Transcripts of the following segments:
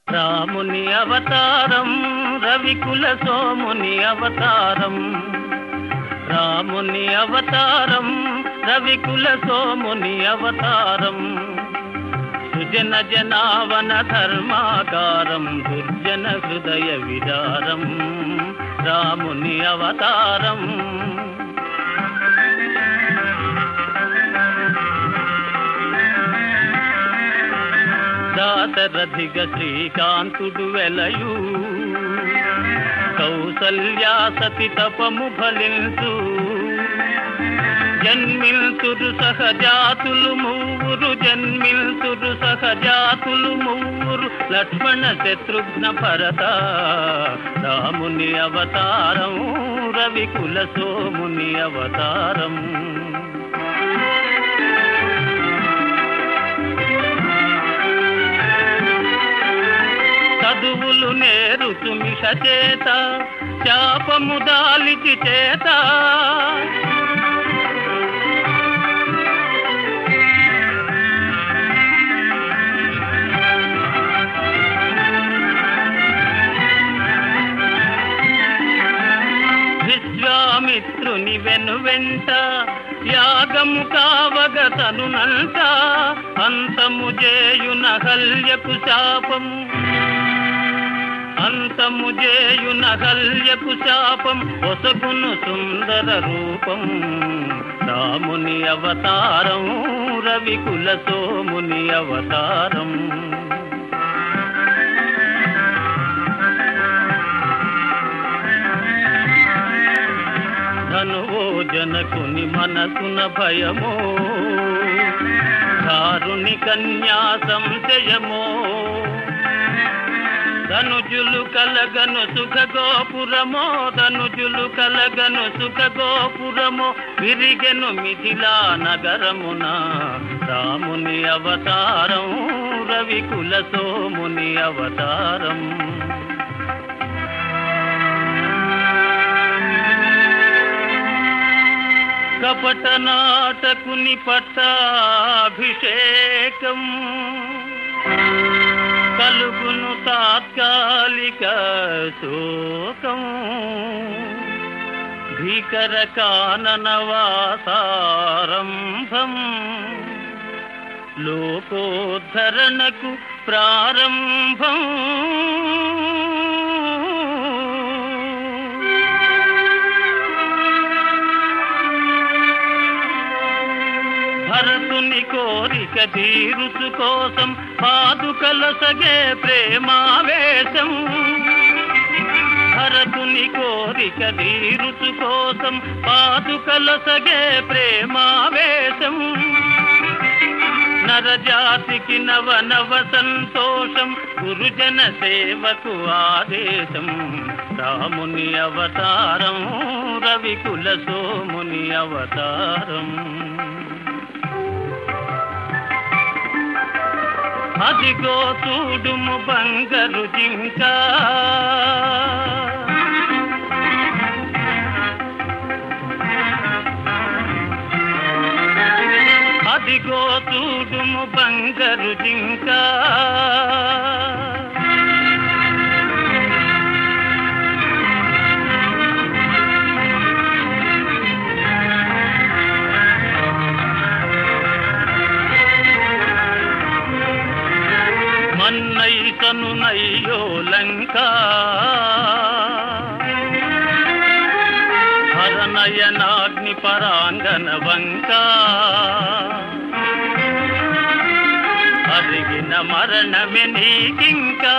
రాముని అవతారం రవికుల సోముని అవతారం, రాముని అవతారం రవికుల సోముని అవతారం, సుజన జనావన ధర్మాకారం దుర్జన హృదయ విదారం, రాముని అవతారం. దాశరథిగ శ్రీకాంతుడు వెలయు, కౌసల్యా సతి తపము ఫలించు, జన్మిల్తురు సహజాతులు మూవురు, జన్మిల్తురు సహజాతులు మూవురు, లక్ష్మణ శత్రుఘ్న భరత, రాముని అవతారం రవికుల సోముని అవతారం. చదువులు నేరుచు మిష చేత, శాపము దాలిచి చేత, విశ్వామిత్రుని వెనువెంట యాగము కావగ తనునంట, అంతము చేయున హల్యకు శాపము, అంతము చేయున హల్యకు శాపం, ఒసగును సుందర రూపం, రాముని అవతారం రవికుల సోముని అవతారం. ధనువో జనకుని మనసున భయమో, దారుని కన్యా సంశయమో, ధనుజులు కలగను సుఖ గోపురమో, ధనుజులు కలగను సుఖ గోపురమో, విరిగెను మిథిలా నగరమున, రాముని అవతారం రవికుల సోముని అవతారం. కపట నాటకుని పట్టాభిషేకం, కలుగును తాత్కాలిక శోకం, భీకర కాననవాసారంభం, లోకోద్ధరణకు ప్రారంభం. భరతుని కోరిక తీరుచు కోసం పాదుకలొసగే ప్రేమావేశం, భరతుని కోరిక తీరుచు కోసం పాదుకలొసగే ప్రేమావేశం, నరజాతికి నవ నవ సంతోషం, గురుజన సేవకు ఆదేశం, రాముని అవతారం రవికుల సోముని అవతారం. అదిగో చూడుము బంగారు జింక, అదిగో చూడుము బంగారు జింక, మన్నైతను నయ్యో లంక, హరనయనాగ్ని పరాంగన వంక, అరిగిన మరణమే నీకింకా,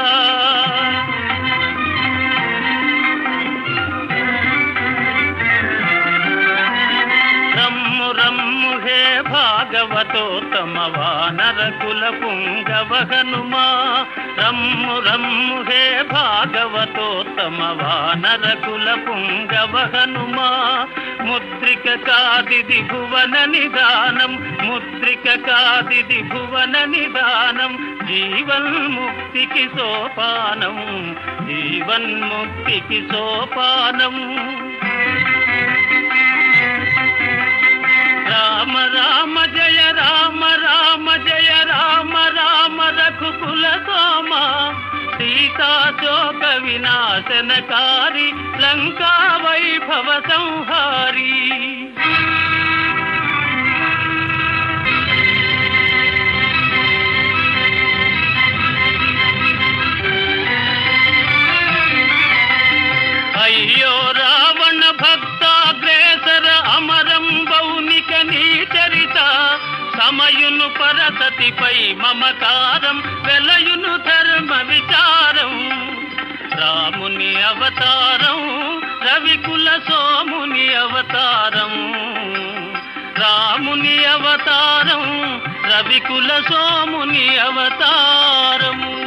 రమ్ము రమ్ము హే భాగవతోత్తమ వానర కుల పుంగవ హనుమా, రమ్ము రమ్ము హే భాగవతోత్తమ వానర కుల పుంగవ హనుమా, ముద్రిక కాదిది భువన నిదానం, ముద్రిక కాదిది భువన నిదానం, జీవన్ముక్తికి సోపానం, జీవన్ముక్తికి సోపానం. రామ రామ జయ రామ రామ జయ రామ రామ రఘుకుల సోమ, సీతాశోక వినాశనకారి లంకా వైభవ సంహారి. అయ్యో రావణ భక్తాగ్రేసర అమరం బౌనిక నీ చరిత, సమయును పరసతిపై మమకారం వెలయును ధర్మ విచారం. రాముని అవతారం రవికుల సోముని అవతారం, రాముని అవతారం రవికుల సోముని అవతారము.